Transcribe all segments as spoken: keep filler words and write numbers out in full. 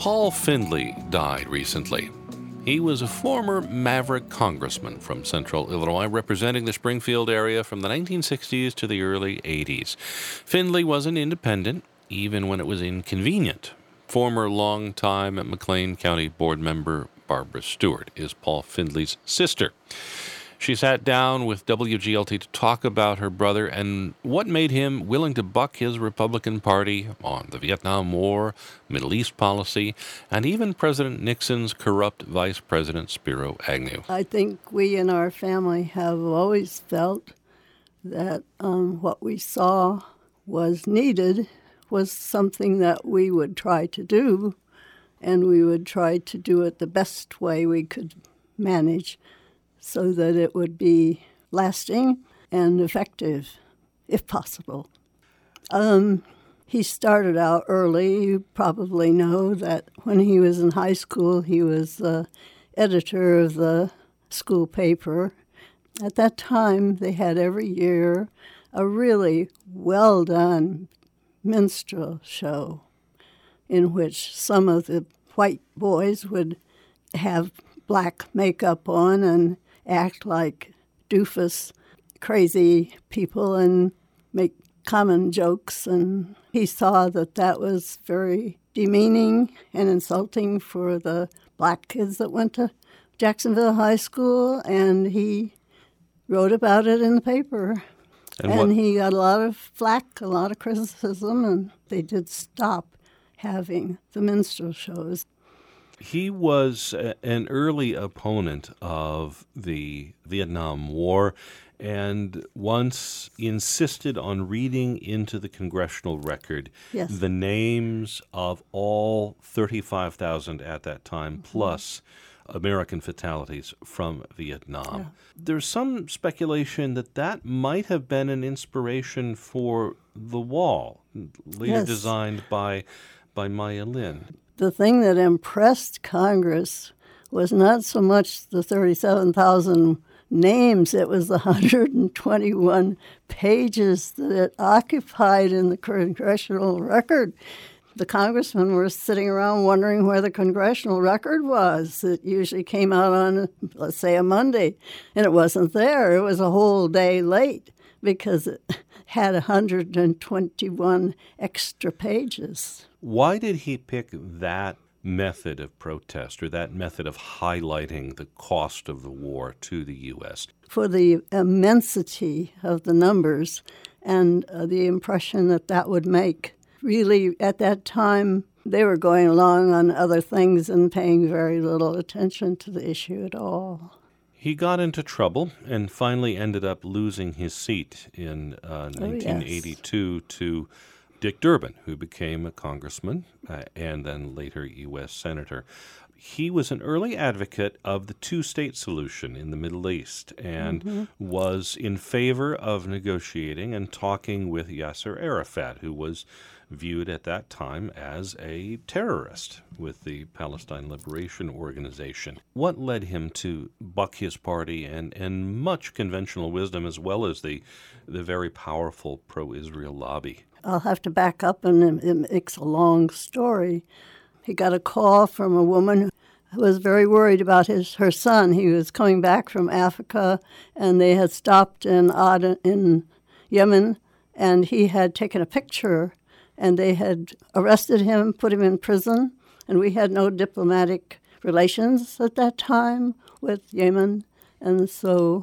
Paul Findley died recently. He was a former maverick congressman from central Illinois, representing the Springfield area from the nineteen sixties to the early eighties. Findley was an independent, even when it was inconvenient. Former longtime McLean County board member Barbara Stewart is Paul Findley's sister. She sat down with W G L T to talk about her brother and what made him willing to buck his Republican Party on the Vietnam War, Middle East policy, and even President Nixon's corrupt Vice President Spiro Agnew. I think we in our family have always felt that um, what we saw was needed was something that we would try to do, and we would try to do it the best way we could manage, so that it would be lasting and effective, if possible. Um, he started out early. You probably know that when he was in high school, he was the editor of the school paper. At that time, they had every year a really well-done minstrel show in which some of the white boys would have black makeup on and act like doofus, crazy people and make common jokes. And he saw that that was very demeaning and insulting for the black kids that went to Jacksonville High School, and he wrote about it in the paper. And, and he got a lot of flack, a lot of criticism, and they did stop having the minstrel shows. He was a, an early opponent of the Vietnam War and once insisted on reading into the congressional record yes. the names of all thirty-five thousand at that time, mm-hmm. plus American fatalities from Vietnam. Yeah. There's some speculation that that might have been an inspiration for the wall, later yes. designed by, by Maya Lin. The thing that impressed Congress was not so much the thirty-seven thousand names, it was the one hundred twenty-one pages that it occupied in the congressional record. The congressmen were sitting around wondering where the congressional record was. It usually came out on, let's say, a Monday, and it wasn't there. It was a whole day late because it had one hundred twenty-one extra pages. Why did he pick that method of protest or that method of highlighting the cost of the war to the U S? For the immensity of the numbers and uh, the impression that that would make. Really, at that time, they were going along on other things and paying very little attention to the issue at all. He got into trouble and finally ended up losing his seat in uh, nineteen eighty-two oh, yes. to Dick Durbin, who became a congressman uh, and then later U S senator. He was an early advocate of the two-state solution in the Middle East and mm-hmm. was in favor of negotiating and talking with Yasser Arafat, who was viewed at that time as a terrorist with the Palestine Liberation Organization. What led him to buck his party and, and much conventional wisdom, as well as the, the very powerful pro-Israel lobby? I'll have to back up, and it makes a long story. He got a call from a woman who was very worried about his her son. He was coming back from Africa, and they had stopped in Aden, in Yemen, and he had taken a picture, and they had arrested him, put him in prison, and we had no diplomatic relations at that time with Yemen, and so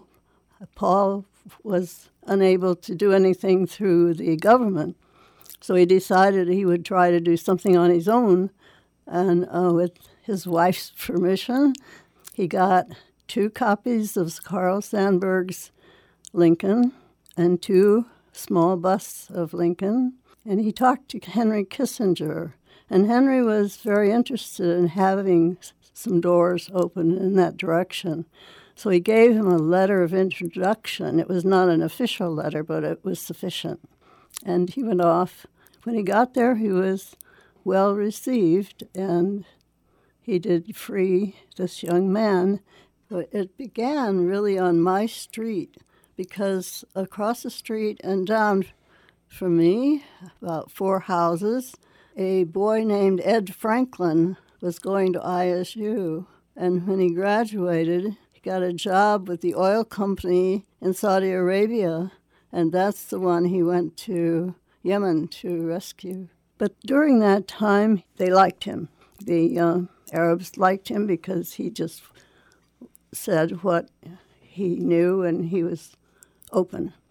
Paul was unable to do anything through the government. So he decided he would try to do something on his own, and uh, with his wife's permission, he got two copies of Carl Sandburg's Lincoln and two small busts of Lincoln, and he talked to Henry Kissinger. And Henry was very interested in having some doors open in that direction. So he gave him a letter of introduction. It was not an official letter, but it was sufficient. And he went off. When he got there, he was well received, and he did free this young man. But it began really on my street, because across the street and down from me, about four houses, a boy named Ed Franklin was going to I S U. And when he graduated, he got a job with the oil company in Saudi Arabia, and that's the one he went to Yemen to rescue. But during that time, they liked him. The uh, Arabs liked him because he just said what he knew, and he was open.